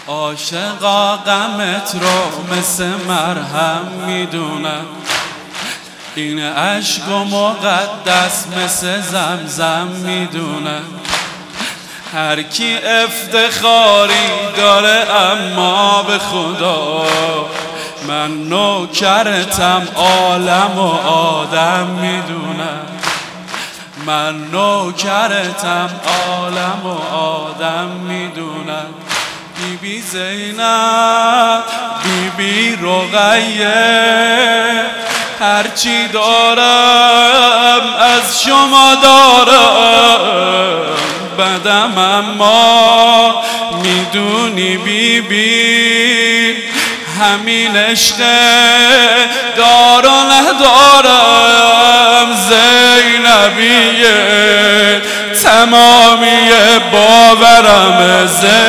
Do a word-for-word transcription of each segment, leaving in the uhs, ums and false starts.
عاشقا غمت رو مثل مرهم میدونم، این عشق و مقدس مثل زمزم میدونم. هر کی افتخاری داره اما به خدا، من نوکرتم عالم و آدم میدونم. من نوکرتم عالم و آدم میدونم. بی بی زینب، بی بی رقیه، هرچی دارم از شما دارم، بدم اما میدونی بی بی، همین عشق دار و ندارم. زینبیه تمامی باورم،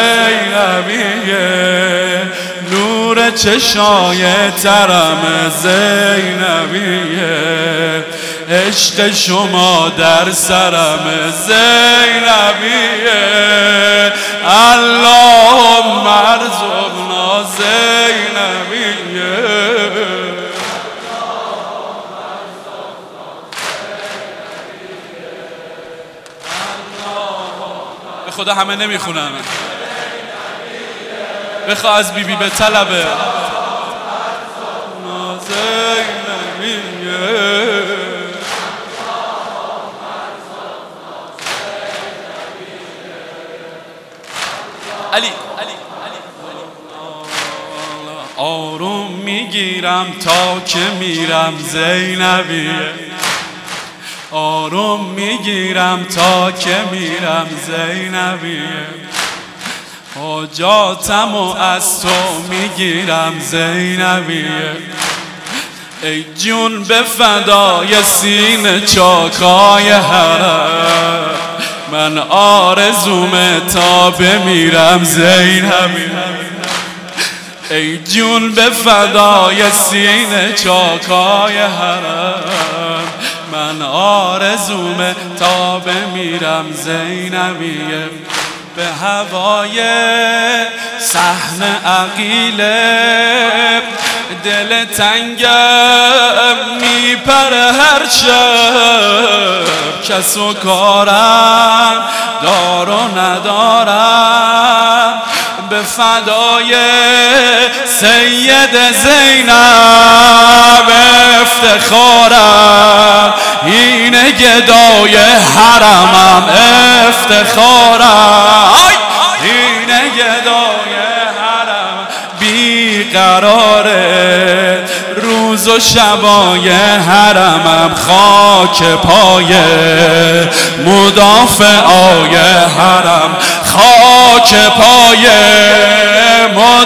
زینبیه نور چشای ترم، زینبیه عشق شما در سرم، زینبیه اللهم ارزقنا زینبیه. به خدا همه نمیخونم، بخواه از بی بی به طلبه. علی آروم میگیرم تا که میرم، زینبیه آروم میگیرم تا که میرم، زینبیه حاجاتم و از تو میگیرم، زینبیه ای جون به فدای سینه چاکای حرم، من آرزومه تا بمیرم، زینبیه ای جون به فدای سینه چاکای حرم، من آرزومه تا بمیرم، زینبیه به هوای صحن عقیله دل تنگم میپره هر شب، کس و کارم دار و ندارم، به فدای سید زینب افتخارم، این گدای حرمم افتخارم، این گدای حرم بیقراره، روز و شبای حرمم خاک پای مدافعای حرم، خاک پای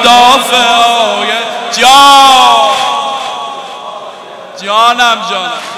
مدافعای جان، جانم جانم.